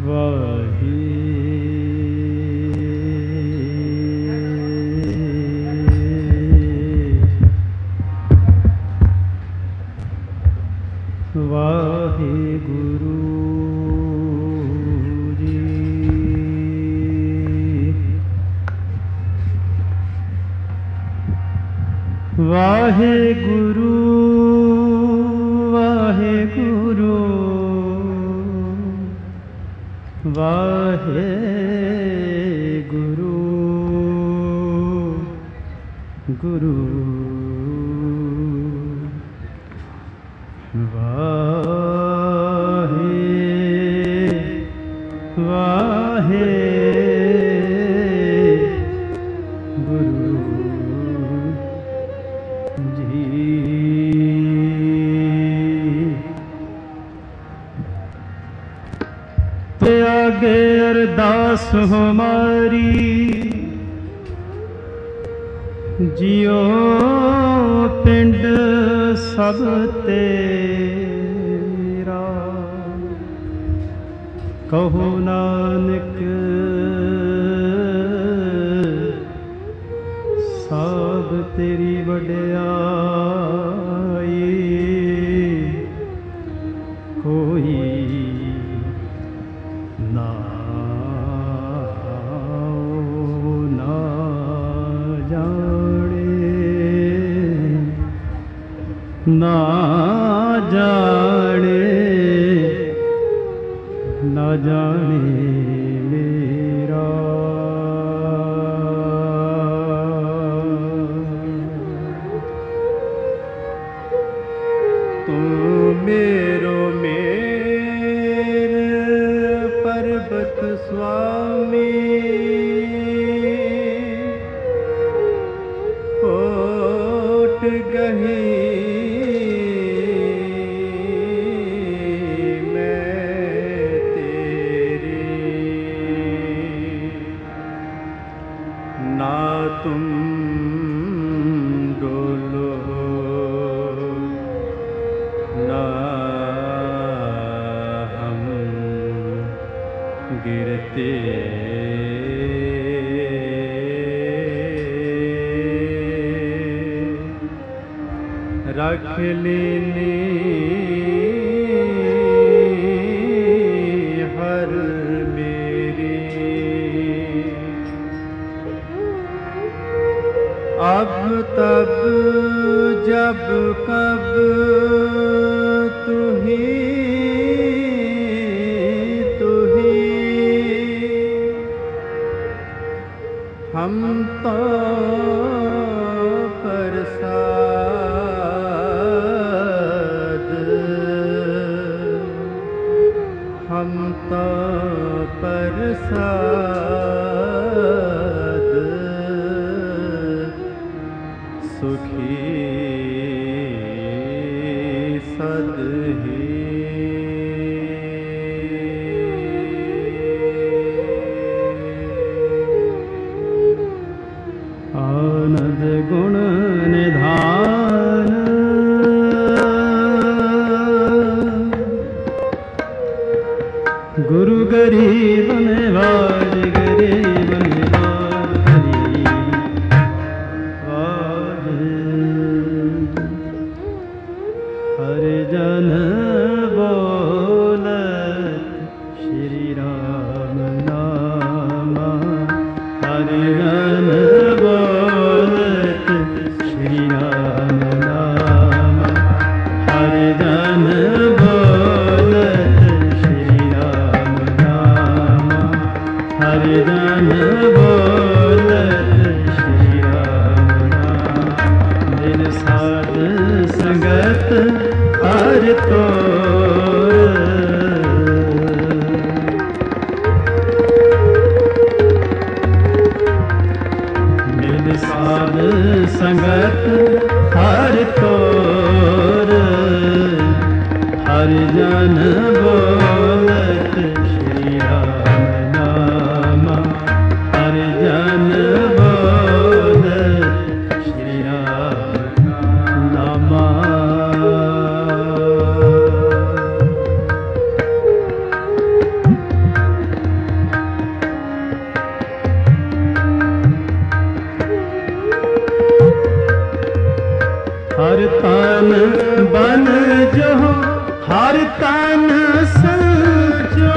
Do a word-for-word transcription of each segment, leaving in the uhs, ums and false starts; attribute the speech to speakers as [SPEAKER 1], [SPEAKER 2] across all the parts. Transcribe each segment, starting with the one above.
[SPEAKER 1] वाहेगुरु वाहेगुरु वाहेगुरु गुरु वाहे वाहे आगे अरदास हमारी जियो पिंड सब तेरा कहो नानक सब तेरी वड्याई कोई ना ना जाने ना जाने ना जाने मेरा तू मेरो पर्वत स्वामी ओट गही मैं तेरी ना तुम डोलो ना गिरते रख लेने हर मेरी अब तब जब कब तू ही हम तो प्रसाद हम तो प्रसाद सुखी सद ही आनंद गुण निधान गुरु गरीब निवाज गरीब निवाज गरीब हर जन बोलत श्री राम नामा हर जन बोलत श्री राम नाम हर जन बोलत श्री राम नाम हर जन बोलत श्री राम नाम दिन साध संगत हर तो साध संगत हर तोर हर जन बोलत श्री राम नाम हर जन बोलत श्री राम नाम हर तन सचो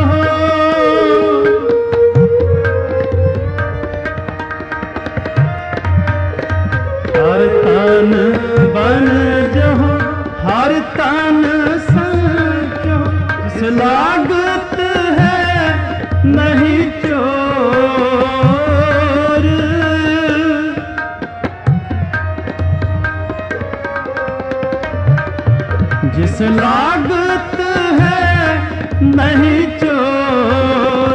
[SPEAKER 1] हर तन बन जहो हर तन सचो जिस लागत है नहीं चोर जिस लागत है नहीं चोर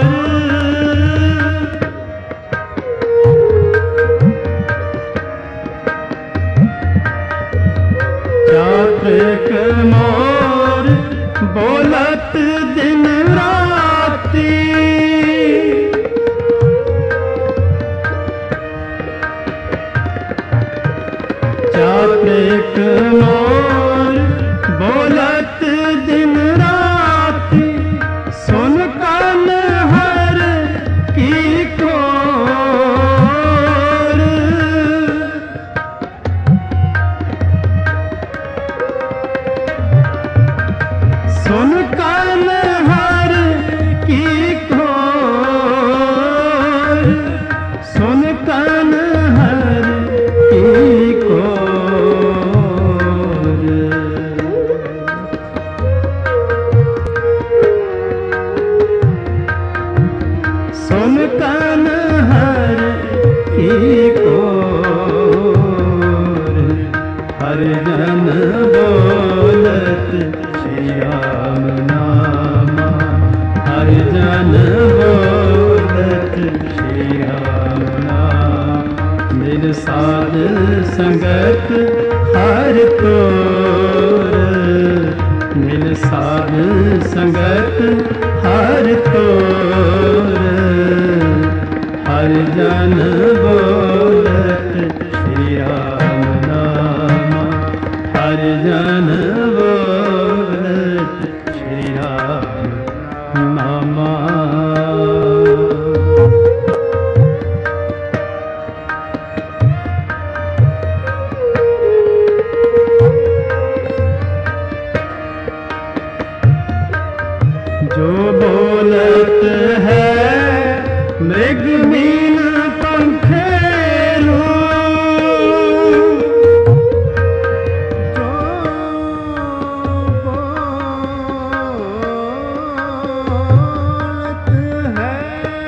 [SPEAKER 1] चातक मोर बोलत दिन राती चातक मोर बोलत दिन राती सुन कान हर की कोर सुन कान हर की कोर सुन कान हर की कोर सुन कान हर की कोर हर जन बोलत श्री राम नामा हर जन बोलत श्री राम नाम निज साध संगत हर तोर निज साध संगत हर तोर हर जन बोलत श्री राम नामा हर जन बोलत श्री राम नामा जो बोलत है मृग मीन पंखेरु जो बोलत है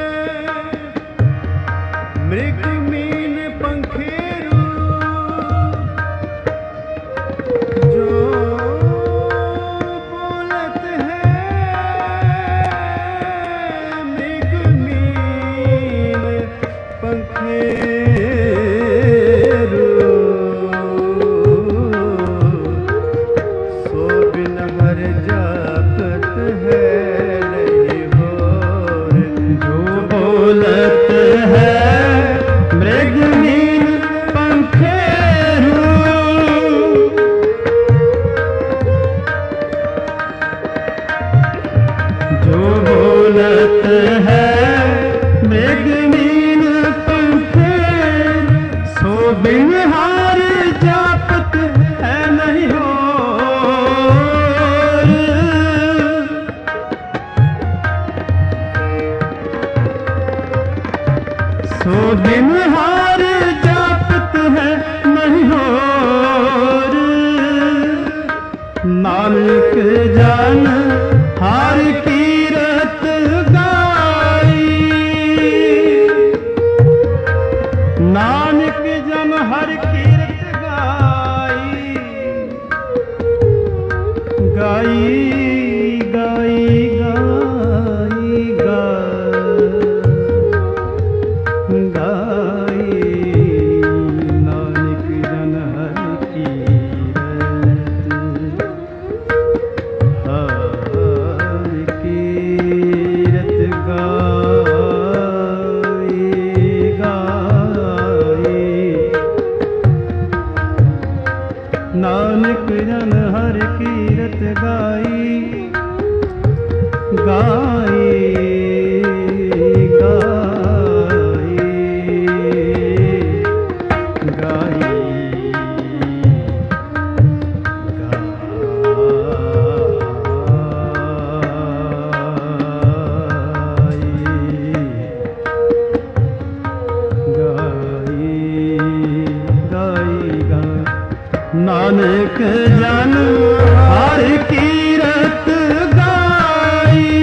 [SPEAKER 1] मृग मीन पंखेरु जो बोलत है मृग मीन पंखेरु सो बिन हर जापत है नहीं होर जो बोलत है मृग मीन पंखेरु जो बोलत है मृग मीन पंखेरु सो बिन हार जापत है नहीं होर सो बिन हार जापत है नहीं होर नानक जान हार कीरत गाई नानक जन हर कीरत गाई गाई गाई गाई गाई गाई नानक जन हर कीरत हर कीरत गाई गाई नानक जन हर कीरत गाई गाई गाई गाई जन हर कीरत गाई।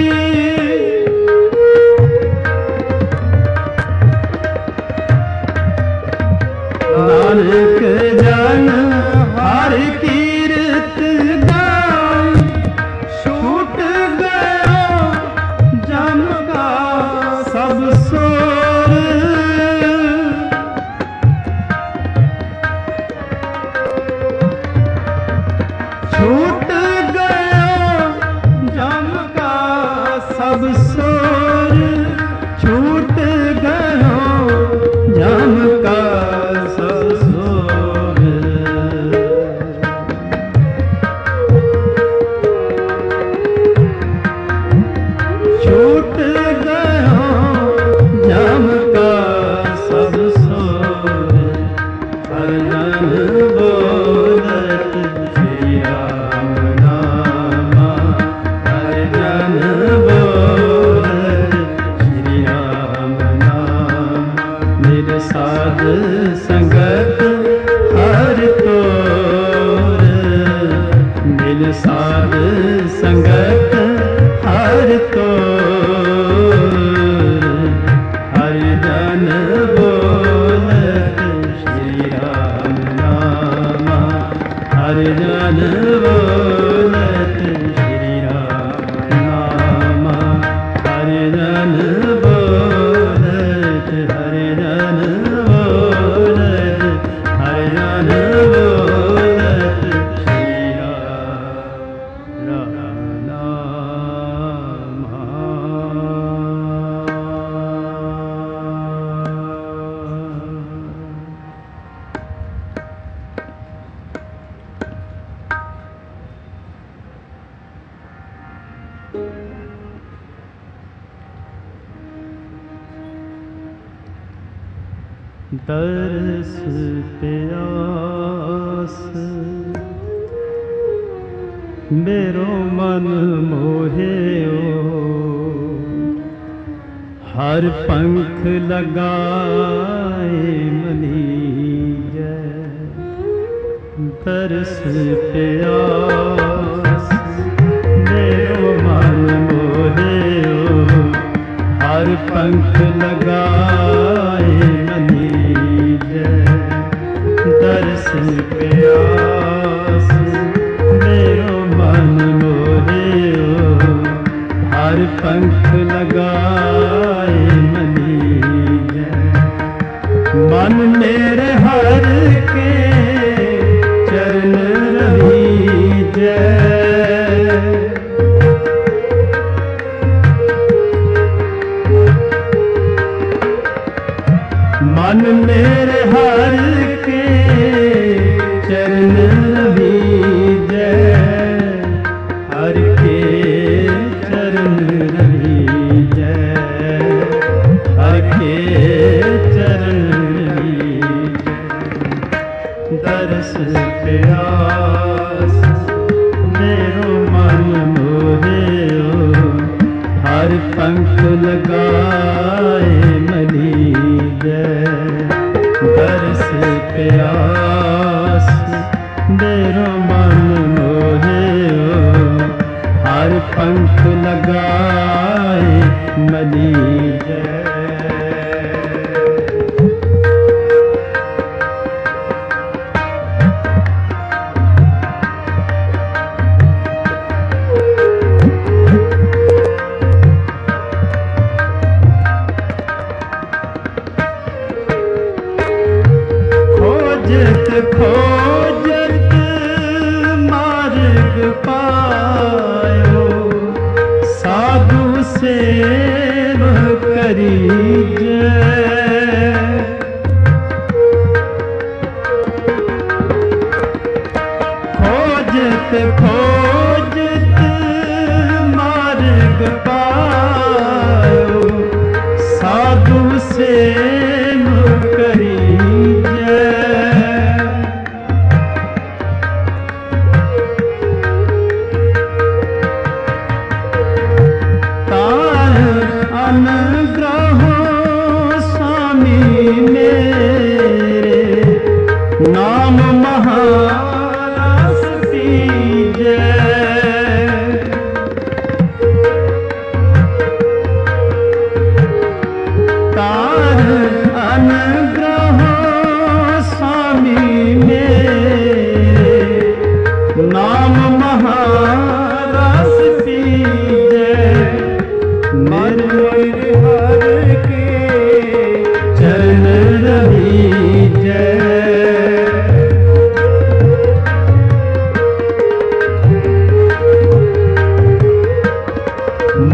[SPEAKER 1] नानक जन हर कीरत गाई। छूट गया जम का सब सोर। छूट गया जम का सब सोर। छूट गया जम का सब सोर। छूट गया जम का सब सोर। हर जन बोलत श्री राम नामा। हर जन बोलत श्री राम नामा। मेरे साध संगत हर तोर। मेरे साध संगत हर तोर। हर जन बोलत श्री राम नामा। हर जन बोलत श्री राम नामा। हर जन बोलत हर जन बोलत हर जन बोलत श्री राम नामा। दर्श प्यास मेरो मन मोहेओ। हर पंख लगाए मनीजै। दर्श प्यास मेरो मन मोहेओ। हर पंख लगाए मनीजै। दर्श प्यास मेरो मन मोहेओ। हर पंख लगाए मनीजै। मन मेरे हर के चरण रहीजै। मन मेरे हर के चरण रहीजै। हर के चरण रहीजै। हर के चरण रहीजै। दर्श प्यास मेरो मन मोहेओ। हर पंख लगाए मनीजै। दर्श प्यास मेरो मन मोहेओ। हर पंख लगाए मनीजै। खोजत खोजत मार्ग पायो। साधु सेव करीजै। खोजत खोजत मार्ग पायो। साधु सेव करीजै। तार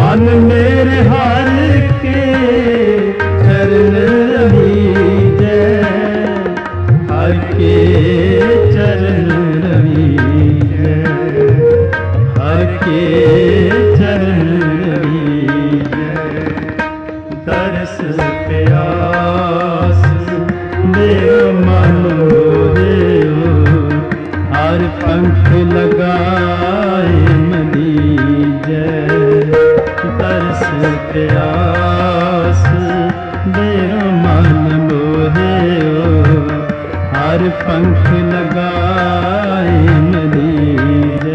[SPEAKER 1] मन मेरे हर के चरण रवीजै, हर के चरण रवीजै, हर के चरण रवीजै। दरस प्यास मेरा मन मोहे, हर पंख लगाए मनीजै। दरस प्यास मेरा मन मोहे, हर पंख लगाए मनीजै।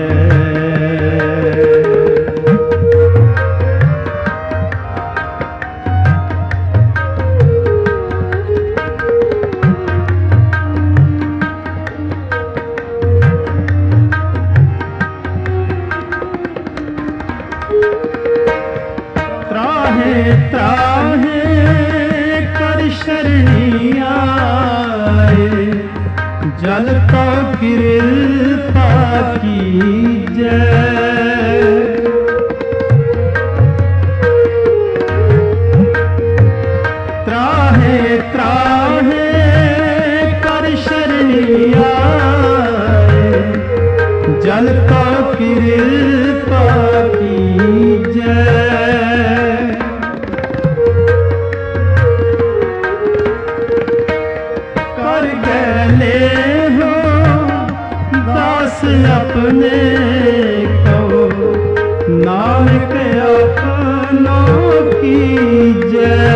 [SPEAKER 1] त्राहे त्राहे कर शरणी आए, जल तो कृपा कीजै। त्राहे त्राहे कर शरणी आए, जल तो कृपा कीजै। कर गले हो दास अपने को, नानक अपनों कीजै।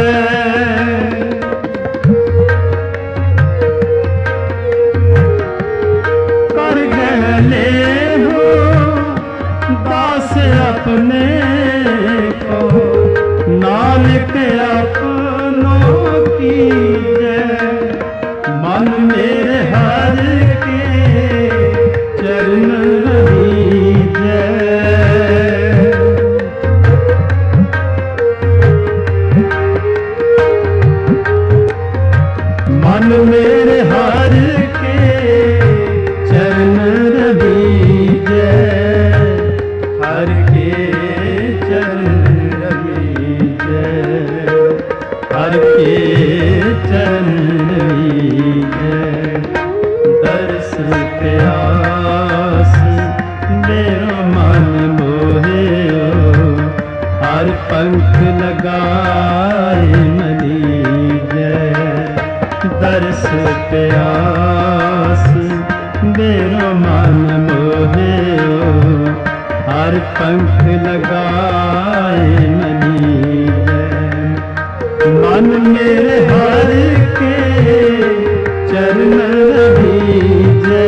[SPEAKER 1] कर गले हो दास अपने को, नानक अपनों कीजै। मन मेरे हर के चरण रवीजै, मन मेरे हर के चरण रवीजै, हर के चरण रवीजै, हर के चरण रवीजै। दरस प्यास मेरा मन मोहे, हर पंख लगाए मनीजै। दरस प्यास मेरा मन मोहे, हर पंख लगाए मनीजै। मन मेरे हर के चरण रवीजै,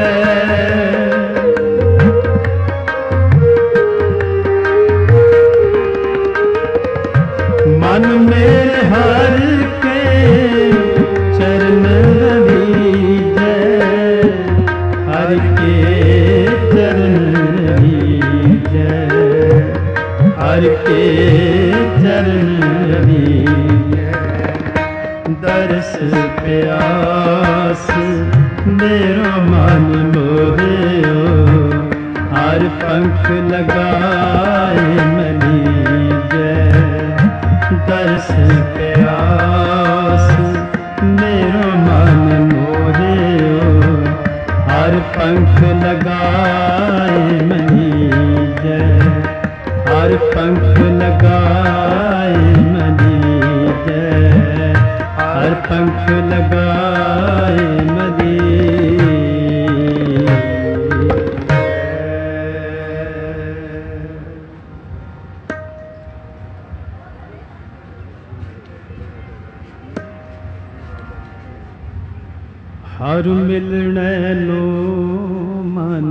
[SPEAKER 1] मन मेरे हर के चरण रवीजै, हर के चरण रवीजै, हर के चरण रवीजै। दरस प्यास मेरा मन मोहे, हर पंख लगाए मनीजै। दरस प्यास मेरा मन मोहे, हर पंख लगाए मनीजै, हर पंख लगाए मनीजै, हर पंख लगाए मनीजै। हर मिलने लो मन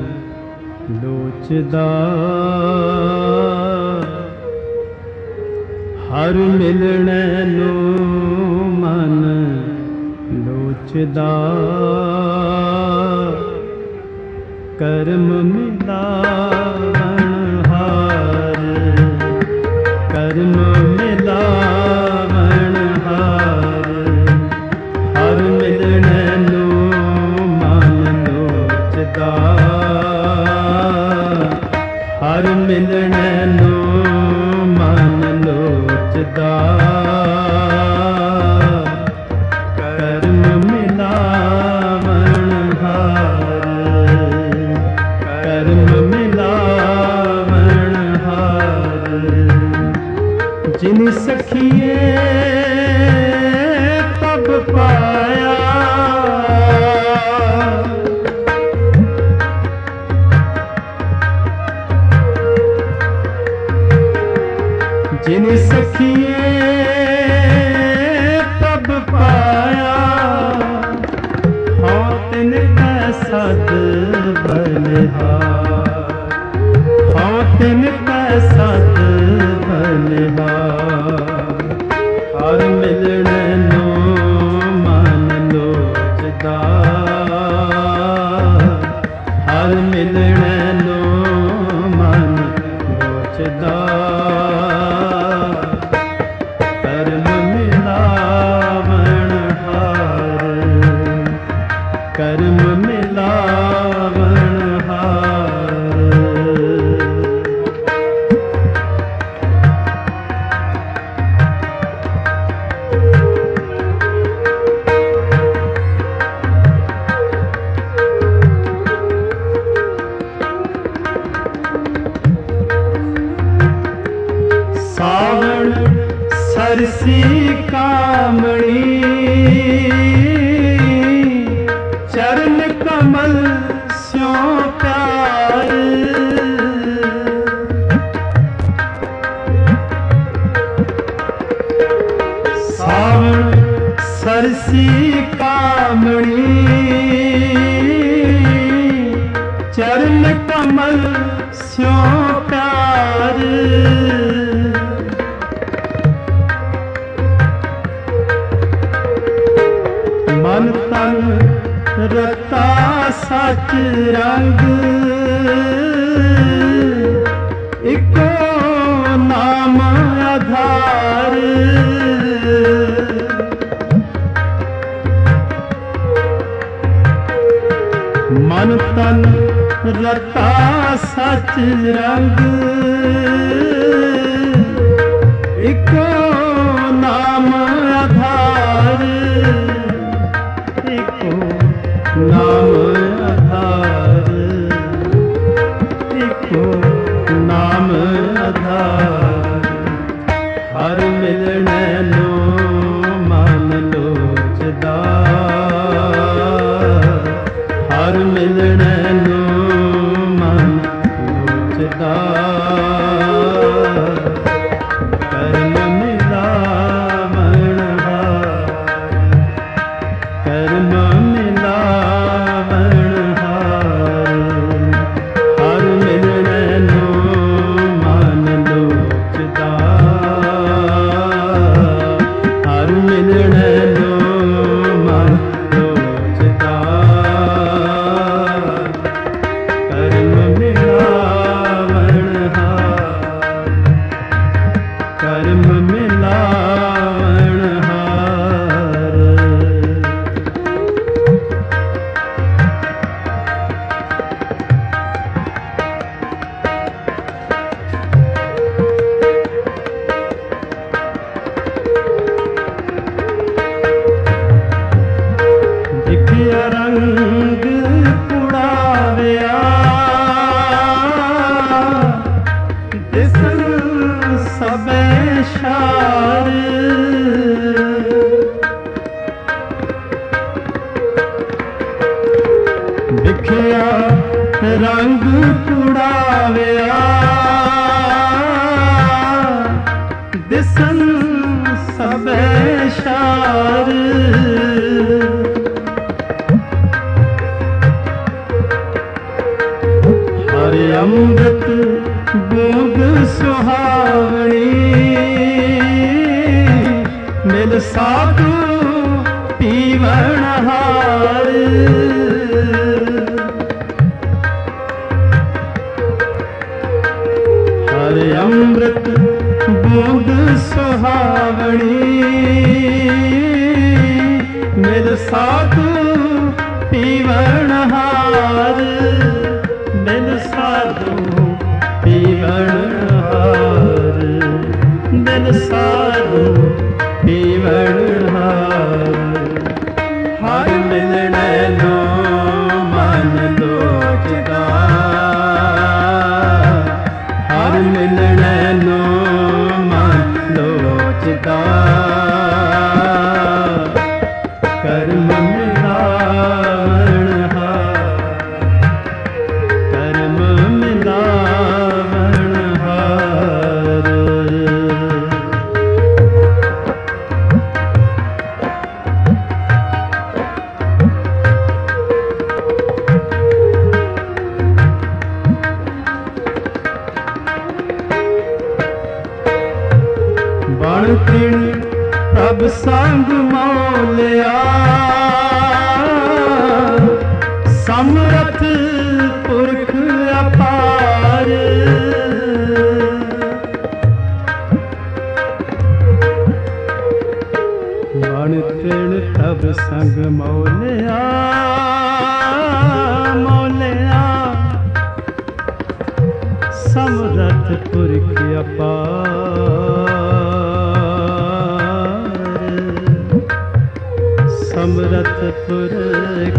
[SPEAKER 1] लोचदा, हर मिलने लो मन लोचदा। कर्म मिलावन हार, कर्म मिलावन हार। हर मिलने लो मन लोचदा, हर मिलने लो सखिए तब पाया, जिन सखिए तब पाया, हाँ तिन कैसा बलिहार, हाँ तिन कैसा बलिहार। हर मिलने नो मन लोचदा, हर मिलने नो मन लोचदा। कर्म मिलावण हार, कर्म मिलावण हार। सावण सरसी कामणी, चरण कमल स्यों प्यार। सावण सरसी कामणी, चरण कमल स्यों प्यार। मन तन रता सच रंग, इको नाम आधार। मन तन रता सच रंग, इको नाम आधार। नाम आधार, एको नाम आधार। हर मिलने नो मन लोचदा, हर मिलने नो मन लोचदा। कर्म मिलावण हार, कर्म मिलावण हार। हर मिलने नो मन लोचदा, हर मिलने नो मन लोचदा। कर्म मिलावण हार, कर्म मिलावण हार। दिखिया रंग पुड़ाविया, दिसन सबे शार। दिखिया रंग पुड़ाविया, दिसन सबे शार। हरि अमृत बूंद सुहावनी, मिल साधु पीवण हार। हरि अमृत बूंद सुहावनी, मिल साधु पीवण हार। मिल साधु पीवण हार, मिल साधु पीवण हार। हर मिलने नो मन लोचदा, हर मिलने नो मन लोचदा। ਲੋਚਦਾ ਕਰਮ ਮਿਲਾਵਣ ਹਾਰ ਕਰਮ ਮਿਲਾਵਣ ਹਾਰ ਬਣ ਤ੍ਰਿਣ ਪ੍ਰਭ ਸੰਗ ਮੌਲਿਆ ਸਮਰਥ ਪੁਰਖ ਅਪਾਰ ਬਣ ਤ੍ਰਿਣ ਪ੍ਰਭ ਸੰਗ ਮੌਲਿਆ ਮੌਲਿਆ ਸਮਰਥ ਪੁਰਖ ਅਪਾਰ ਸਮਰਥ ਪੁਰਖ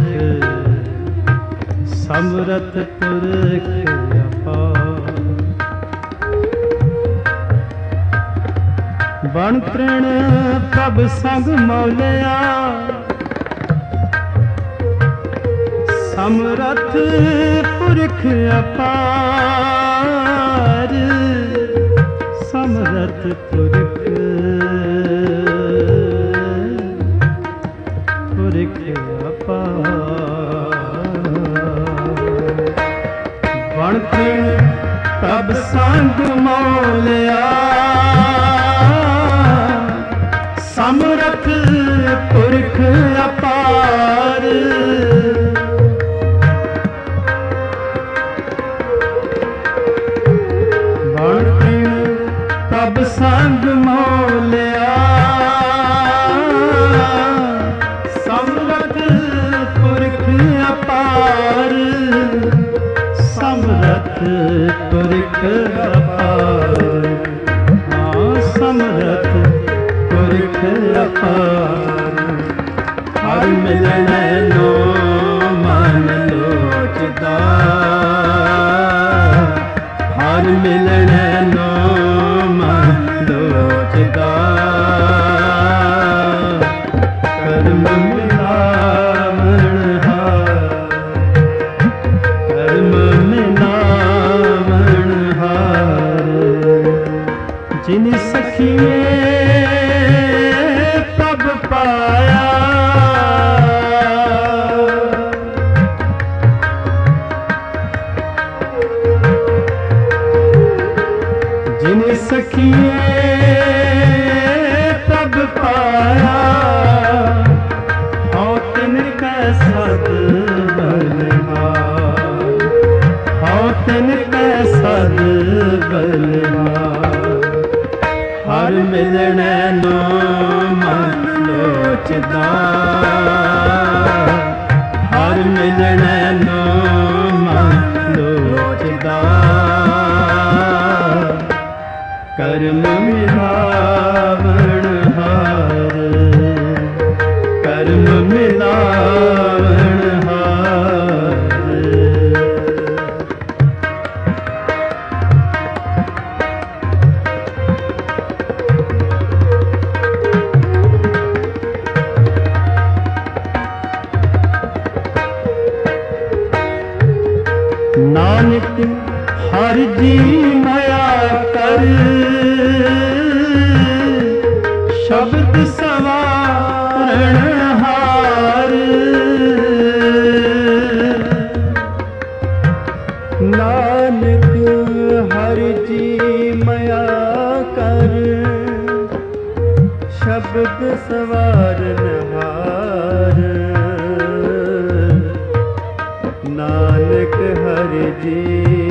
[SPEAKER 1] ਸਮਰਥ ਪੁਰਖ ਅਪਾਰ ਬਣ ਤ੍ਰਿਣ ਪ੍ਰਭ ਸੰਗ ਮੌਲਿਆ ਸਮਰਥ ਪੁਰਖ ਅਪਾਰ ਸਮਰਥ ਪੁਰਖ ਪੁਰਖ ਅਪਾਰ ਬਣ ਤ੍ਰਿਣ ਪ੍ਰਭ ਸੰਗ ਮੌਲਿਆ ਸਮਰਥ ਪੁਰਖ ਅਪਾਰ ਬਣ ਤ੍ਰਿਣ ਪ੍ਰਭ ਸੰਗ ਮੌਲਿਆ ਸਮਰਥ ਪੁਰਖ ਅਪਾਰ ਸਮਰਥ ਪੁਰਖ ਅਪਾਰ ਹਾਂ ਸਮਰਥ ਪੁਰਖ ਅਪਾਰ ਹਰ ਮਿਲਣੈ ਨੋ ਮਨ ਲੋਚਦਾ ਹਰ ਮਿਲਣੈ ਨੋ ਮਨ ਲੋਚਦਾ ਕਰਮ ਮਿਲਾਵਣ ਹਾਰ ਕਰਮ ਮਿਲਾਵਣ ਹਾਰ ਜਿਨ ਸਖੀਏ ਪ੍ਰਭ ਪਾਇਆ ਜਿਨ ਸਖੀਏ ਪ੍ਰਭ ਪਾਇਆ ਹਉ ਤਿਨ ਕੈ ਸਦ ਬਲਹਾਰ ਹਉ ਤਿਨ ਕੈ ਸਦ ਬਲਹਾਰ ਹਰ ਮਿਲਣੈ ਨੋ ਮਨ ਲੋਚਦਾ ਹਰ ਮਿਲਣੈ ਨੋ ਮਨ ਲੋਚਦਾ ਕਰਮ ਮਿਲਾਵਣ ਹਾਰ ਕਰਮ ਮਿਲਾਵਣ ਹਾਰ ਨਾਨਕ ਹਰ ਜੀ ਮਾਇਆ ਕਰ ਸ਼ਬਦ ਸਵਾਰਣ ਹਾਰ ਨਾਨਕ ਹਰ ਜੀ ਮਾਇਆ ਕਰ ਸ਼ਬਦ ਸਵਾਰਨ ਹਾਰ ਨਾਨਕ ਹਰਿ ਜੀ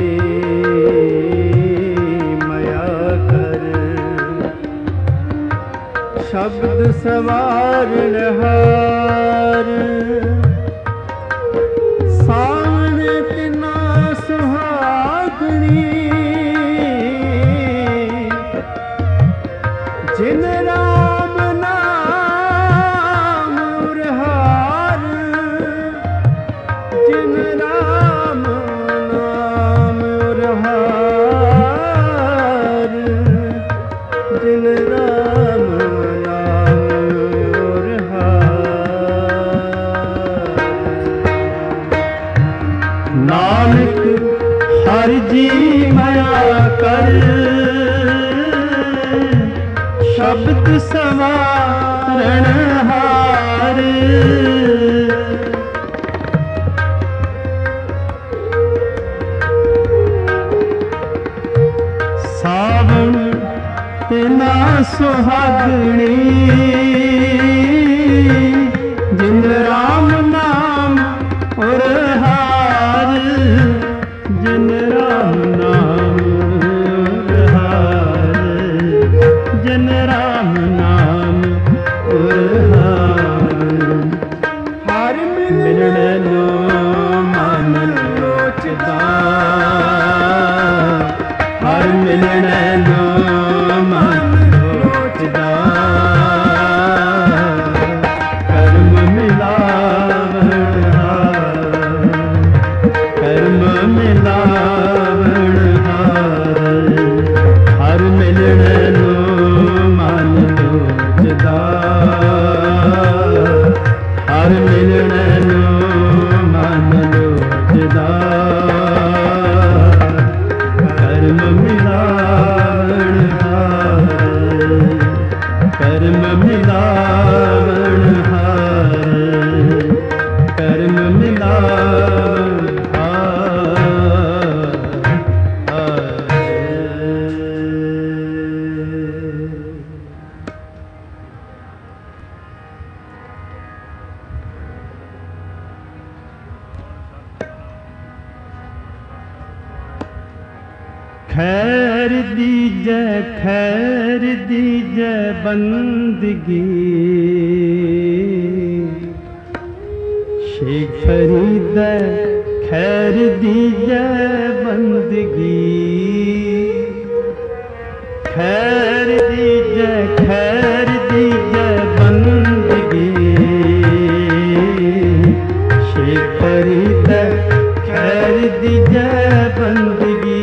[SPEAKER 1] ਮਾਇਆ ਕਰ ਸ਼ਬਦ ਸਵਾਰਨ ਹਾਰ ਸਾਵਣ ਤਿਨਾ ਸੁਹਾਗਣੀ ਜਿਨ ਰਾਮ ਨਾਮ ਉਰਹਾਰ ਜਿਨ ਰਾਮ ਨਾਮ ਉਰਹਾਰ ਜਿਨ ਰਾਮ भक्त सवारण हार। सावन तेना सुहागणी जिन राम नाम और हार। जिन राम नाम और हार। जिन राम नाम और हार।
[SPEAKER 2] हर
[SPEAKER 1] मिलन लो मन लोचदा। हर मिलन लो मन लोचदा। कर्म मिलावण हार। कर्म मिलावण हार। हर मिलन लो मन लोचदा। हर मिलन लो मन लोचदा। कर्म मिलावण हार। कर्म मिलावण हार। कर्म मिलावण हार। खैर दीजै खैर दीजै बंदगी। शेख फरीद खैर दीजै बंदगी। खैर दीजै खैर दीजै बंदगी। शेख फरीद खैर दीजै बंदगी।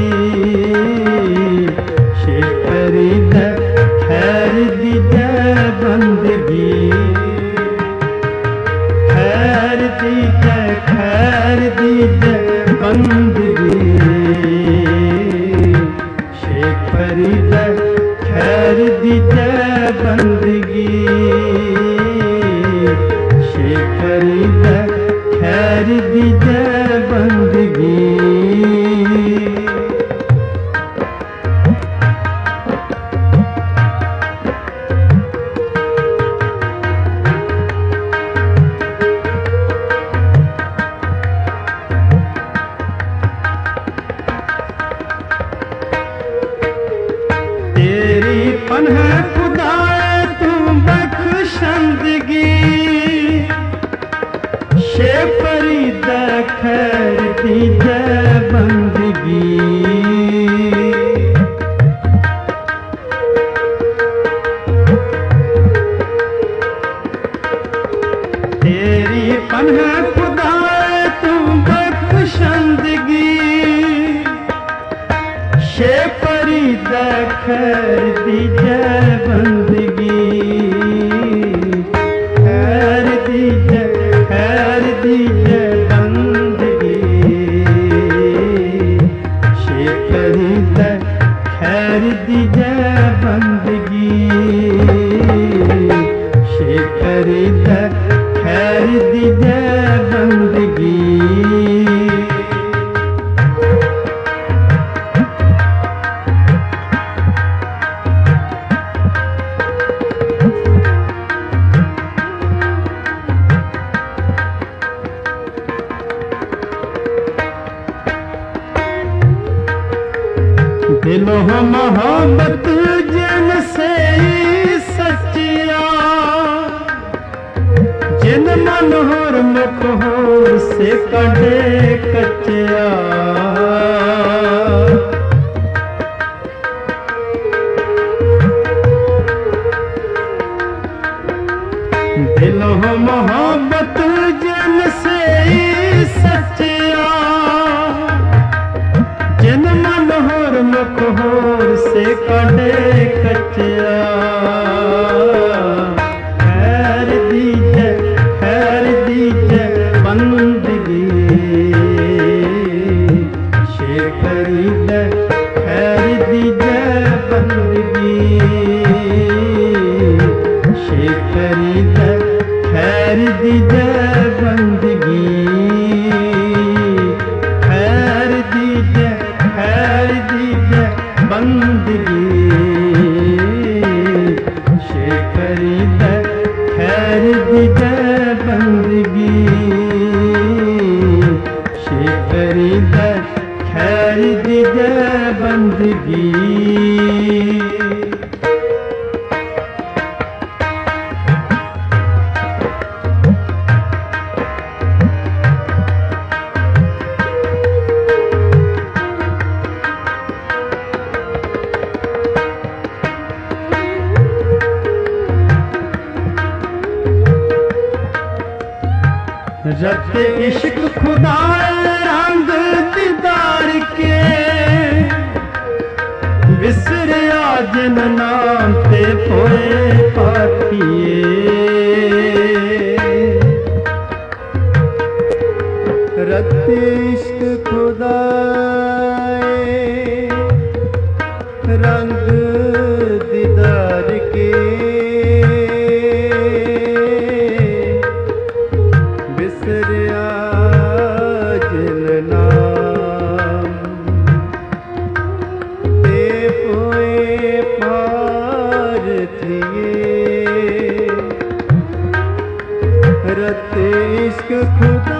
[SPEAKER 1] शेख फरीद खैर दीजै बंदगी। खैर दीजै खैर दीजै बंदगी। शेख फरीद खैर दीजै बंदगी। शेख फरीद खैर दीजै बंदगी। तेरी पन्ह खुदाए तू बख्शंदगी। शेख फरीद खैर दीजै बंदगी। तेरी पन्ह खुदाए तू बख्शंदगी। शेख फरीद खैर दीजै बंदगी। खैर दीजै खैर दीजै बंदगी। शेख फरीद खैर दीजै बंदगी। शेख फरीद खैर दीजै बंदगी। दिलो मोहब्बत जिन से सच्चिया। जिन मन होर मुख होर से कड़े कच्चिया। दिलो मोहब्बत जिन से सच्चिया। जिन मन होर मुख होर से कड़े कच्चिया। खैर दीजै खैर दीजै बंदगी। शेख फरीद खैर दीजै बंदगी। दीजै बंदगी, शेखरी दै खैर दीजै बंदगी। रते इश्क खुदा रंग दीदार के, विसरिया जिन नाम ते पोए पाखिए।
[SPEAKER 2] रते इश्क खुदा रंग दीदार के, विसरिया जिन नाम ते पोए पार थिए। रते इश्क खुदा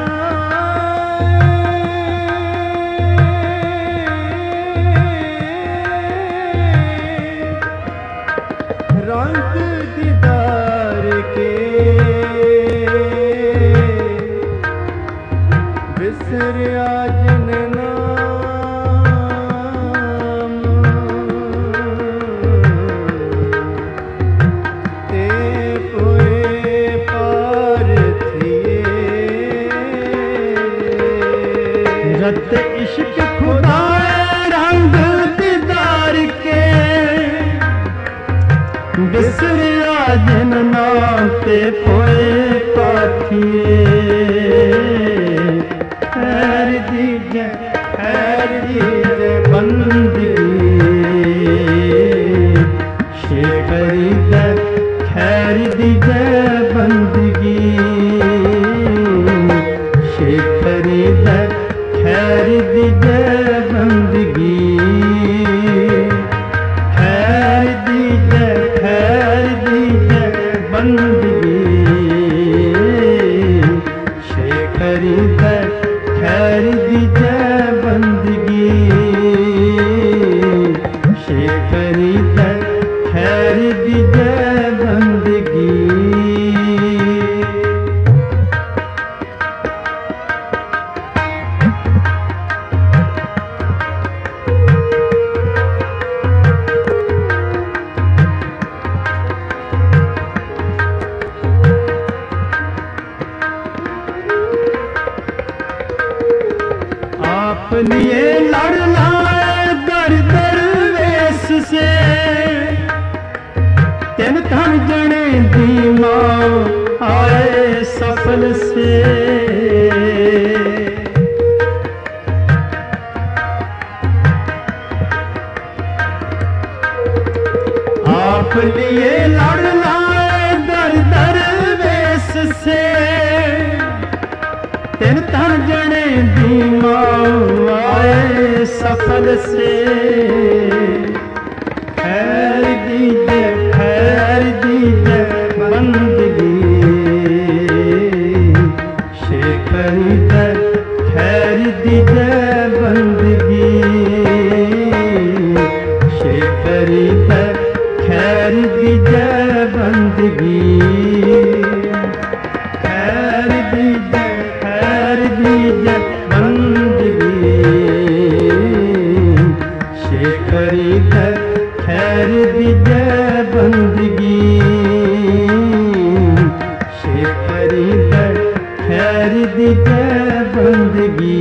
[SPEAKER 2] रंग दीदार के, विसरिया जिन नाम ते पोए पार थिए।
[SPEAKER 1] रत इश्क खुदा रंग दीदार के, विसरिया जिन नाम ते पोए पाखिए। खैर दीजै खैर दीजै बंदगी, शेखरी दै खैर दीजै बंदगी, शेखरी दै खैर दीजै बंदगी। खैर दीजै खैर दीजै बंदगी, शेखरी दै खैर दीजै बंदगी, शेखरी दै खैर दीजै बंदगी। आप लिए लड़ लाए दर दरवेश से, तिन धन जने दी माँ आए सफल से। आप लिए लड़ लाए दर दरवेश से, तिन धन जने दी माँ आए सफल से। खैर दीजै खैर दीजै बंदगी, शेखरी दै खैर दीजै बंदगी, शेखरी दै खैर दीजै बंदगी। खैर दीजै खैर दीजै बंदगी, शेखरी दै खैर दीजै बंदगी, शेखरी दै खैर दीजै बंदगी।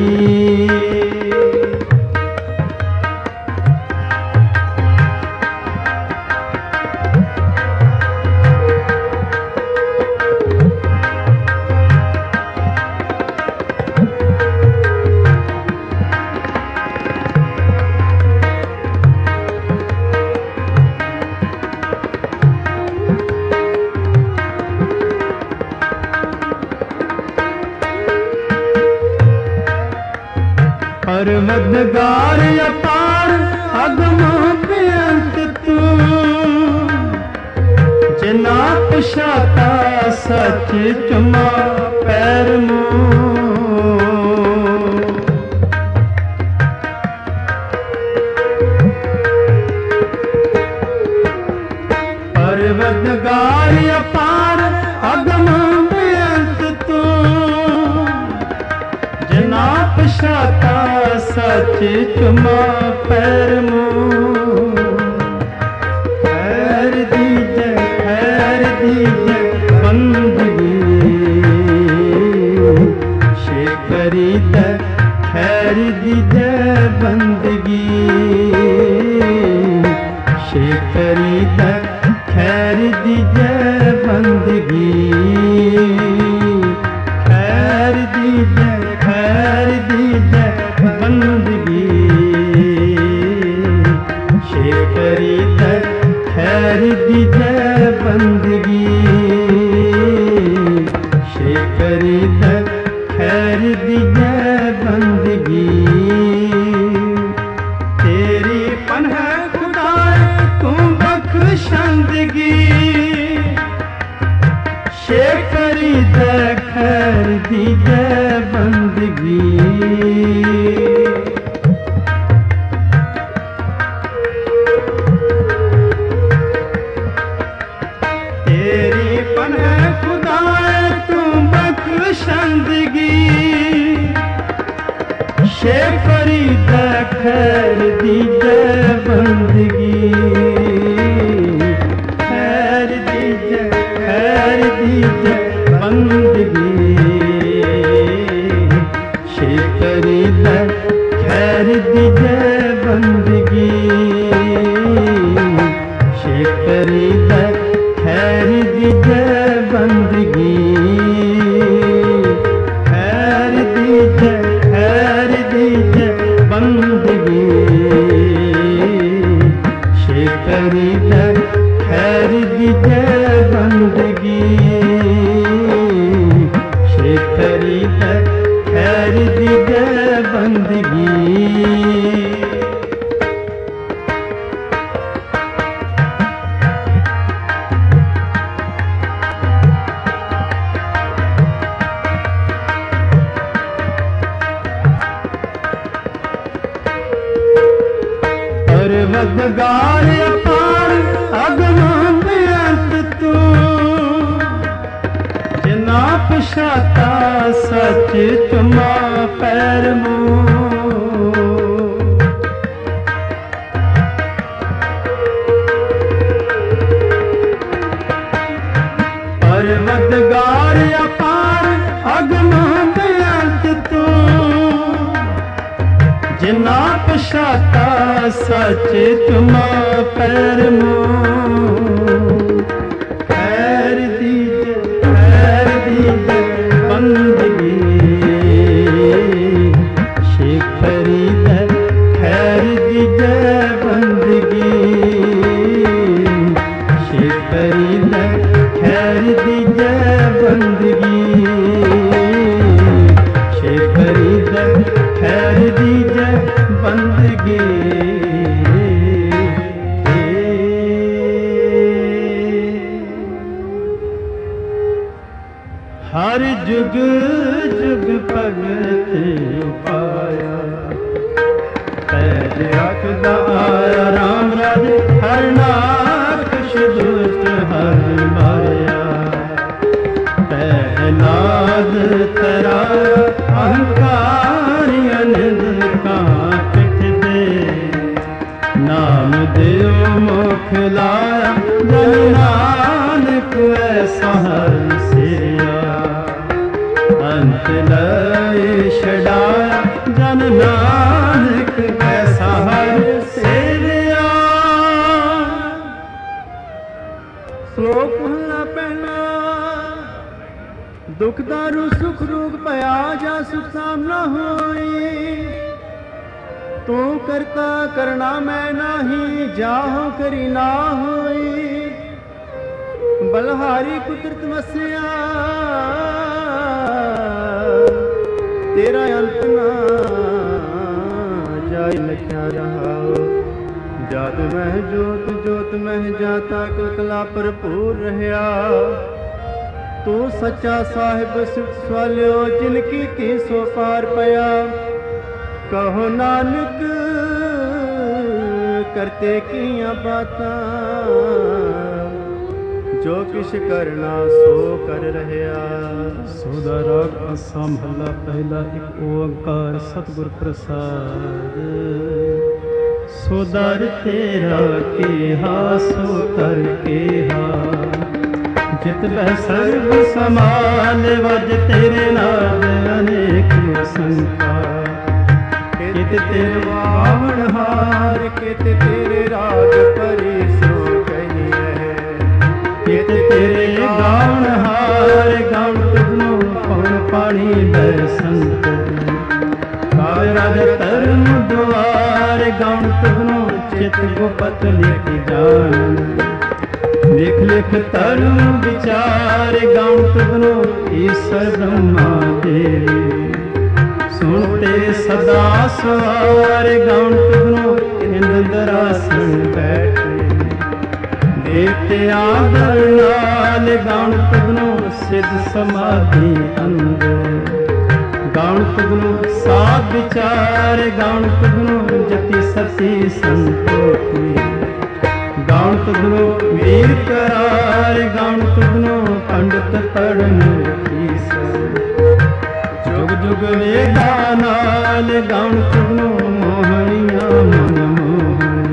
[SPEAKER 1] परमदगार अपार अगम बेअंत तू, जिना पुछाता सच चुमा पैर मोह। परवरदिगार अपार अगम बेअंत तू, जना पछाता सच चुमा पैर मोह। खैर दीजे खैर दीजे बंदगी, शेखरी दे खैर दीजे बंदगी, शेखरी दे खैर दीजे बंदगी। खैर दीजे खैर दीजे बंदगी, शेखरी दे खैर दीजे बंदगी, शेखरी दे खैर दीजे बंदगी। तेरी पन्ह खुदाए तू बख्शंदगी, शेखरी दे खैर दीजे बंदगी। तेरी पन्ह खुदाए तू बख्शंदगी, शेखरी दे खैर दीजे बंदगी। खैर दीजे खैर दीजे बंदगी, शेखरी दे खैर दीजे बंदगी, शेखरी दे खैर दीजे बंदगी। खैर दीजे खैर दीजे बंदगी, शेखरी दे खैर दीजे बंदगी, शेखरी दे खैर दीजे बंदगी। परवरदिगार अपार अगम बेअंत तू, जना पछाता सच चुमा पैर मोह। परवरदिगार अपार अगम बेअंत तू, जना पछाता सच चुमा पैर मोह। खैर दीजे खैर दीजे बंदगी, शेखरी दे खैर दीजे बंदगी, शेखरी दे खैर दीजे बंदगी, शेखरी दे खैर दीजे बंदगी। हर जुग जुग भगत पाया, पैज आखदा आया राम राजे हर नाथ दुष्ट हर माया। प्रहलाद तराया अहंकारी अनंद का पिठ दे, नाम देव मुख लाया जन नानक ऐसा हर सिया। अंत लय छड़ाया जन नानक ऐसा हर सिया। श्लोक पहला पहला दुख दारू सुख रोग पया जा सुख सामना होई। तू करता करना मैं नाही, जाहो करी ना होई। बलहारी पुत्र तमस्या तेरा अंत ना जाय लख्या रहा। जात मह जोत जोत मह जाता कलकला भरपूर रहया। ਤੂੰ ਸੱਚਾ ਸਾਹਿਬ ਸਿਫਤ ਸਵਾਲਿਓ ਜਿਨ ਕੀਤੀ ਸੋ ਪਾਰ ਪਿਆ। ਕਹੋ ਨਾਨਕ ਕਰਤੇ ਕੀਆਂ ਬਾਤਾਂ ਜੋ ਕਿਛ ਕਰਨਾ ਸੋ ਕਰ ਰਹਿਆ।
[SPEAKER 2] ਸੋਦਾ ਰਾਗ ਆਸਾ ਮਹੱਲਾ ਪਹਿਲਾ। ਇੱਕ ਓੰਕਾਰ ਸਤਿਗੁਰ ਪ੍ਰਸਾਦ। ਸੋ ਦਰ ਤੇਰਾ ਕੇਹਾ ਸੋ ਕਰ ਕੇਹਾ ਜਿਤ ਬਹਿ ਸਰਬ ਸਮਾਨ ਵਜ ਤੇਰੇ ਨਾਮ ਅਨੇਕ ਸੰਖਾ। ਕਿਤ ਤੇਰੇ ਵਾਵਣ ਹਾਰ
[SPEAKER 1] ਕਿਤ ਤੇਰੇ ਰਾਗ ਪਰੀ ਸੋ ਕਹੀਐ।
[SPEAKER 2] ਕਿਤ ਤੇਰੇ ਗਾਉਣ ਹਾਰ ਗਾਉਣ ਤੁਧਨੂੰ ਪਉਣ ਪਾਣੀ ਬੈ ਸੰਤ। ਕਾਲ ਰਾਜ ਧਰਮ ਦੁਆਰ ਗਾਉਣ ਤੁਧਨੂੰ ਚਿਤ ਗੁਪਤ ਲਿਖ ਜਾਣ। ਲਿਖ ਲਿਖ ਧਰਮ ਵਿਚਾਰ ਗਾਉਣ ਤੁਧਨੂੰ ਈਸ਼ਰ ਬ੍ਰਹਮਾ ਦੇਵੀ। ਸੁਣ ਤੇ ਸਦਾ ਸਵਾਰ ਗਾਉਣ ਤੁਧਨੂੰ ਇੰਦਰਾਸਣ ਬੈਠੇ। ਦੇਵਤੇ ਆਦਰ ਨਾਲ ਗਾਉਣ ਤੁਧਨੂੰ ਸਿੱਧ ਸਮਾਧੀ ਅੰਦਰ। ਗਾਉਣ ਤੁਧਨੂੰ ਸਾਧ ਵਿਚਾਰ ਗਾਉਣ ਤੁਧਨੂੰ ਜਤੀ ਸਤੀ ਸੰਤੋਖੀ। ਗਾਉਣ ਤੁਧਨੂੰ ਵੀਰ ਕਰਾਰ ਗਾਉਣ ਤੁਧਨੂੰ ਪੰਡਤ ਪੜਨ ਈਸਰ। ਜੁਗ ਜੁਗ ਵੇਦਾ ਨਾਲ ਗਾਉਣ ਤੁਧਨੂੰ ਮੋਹਣੀਆਂ ਮਨ ਮੋਹਣ।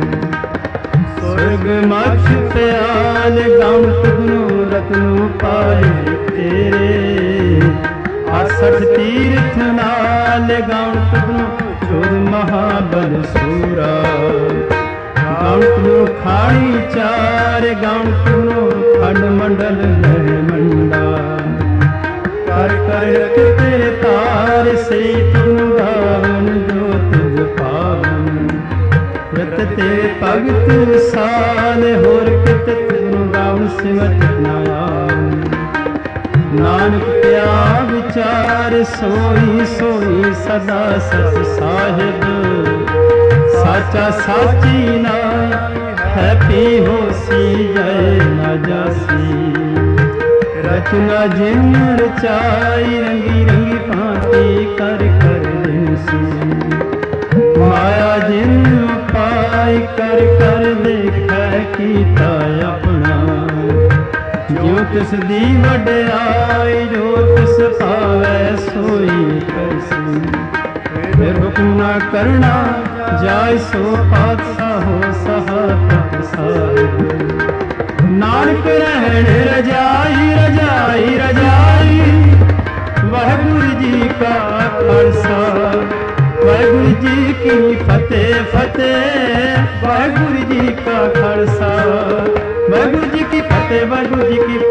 [SPEAKER 2] ਸੁਰਗ ਮਛ ਪਿਆਲ ਗਾਉਣ ਤੁਧਨੂੰ ਰਤਨੂ ਪਾਏ ਤੇਰੇ। ਆਸਠ ਤੀਰਥ ਨਾਲ ਗਾਉਣ ਤੁਧਨੂੰ ਜੋਧ ਮਹਾਬਲ ਸੂਰਾ। ਗਾਉਣ ਤੁਧਨੂੰ ਖਾੜੀ ਚਾਰ ਗਾਉਣ ਤੁਧਨੂੰ ਖੰਡ ਮੰਡਲ ਲਹਿ ਮੰਡਾ। ਕਰ ਕਰ ਤੇਰੇ ਤਾਰ ਸੇ ਤੁਧਨੂੰ ਗਾਵਨ ਜੋ ਤੁਝ ਪਾਵਨ। ਰਤ ਤੇਰੇ ਭਗਤ ਸਾਲ ਹੋਰ ਕਿਤ ਤੁਧਨੂੰ ਗਾਵਨ ਸਿਮਤ ਨਾਮ। ਨਾਨਕ ਪਿਆ ਵਿਚਾਰ ਸੋਈ ਸੋਈ ਸਦਾ ਸਚ ਸਾਹਿਬ। ਸਾਚਾ ਸਾਚੀ ਨਾਮ ਹੈ ਪੀ ਹੋਸੀ ਜੈ ਨਾ ਜਾਸੀ। ਰਚਨਾ ਜਿਨ ਰਚਾਈ ਰੰਗੀ ਰੰਗੀ ਭਾਂਤੀ ਕਰ ਕਰ ਦਿਨਸੀ। ਮਾਇਆ ਜਿਨ ਪਾਈ ਕਰ ਕਰ ਦੇਖੈ ਕੀਤਾ ਆਪਣਾ। ਜੋ ਤਿਸ ਦੀ ਵਡਿਆਈ ਜੋ ਤਿਸ ਪਾਵੈ ਸੋਈ ਕਰਸੀ। ਫਿਰ ਹੁਕਮ ਨਾ ਕਰਨਾ ਜਾਇ ਸੋ ਪਾਤਸ਼ਾਹੋ ਸਹਾਤਕ ਸਾਹਿਬ। ਨਾਨਕ ਰਹਿਣ ਰਜਾਈ ਰਜਾਈ ਰਜਾਈ। ਵਾਹਿਗੁਰੂ ਜੀ ਕਾ ਖਾਲਸਾ ਵਾਹਿਗੁਰੂ ਜੀ ਕੀ ਫਤਿਹ ਫਤਿਹ। ਵਾਹਿਗੁਰੂ ਜੀ ਕਾ ਖਾਲਸਾ ਵਾਹਿਗੁਰੂ ਜੀ ਕੀ ਫਤਿਹ ਵਾਹਿਗੁਰੂ ਜੀ ਕੀ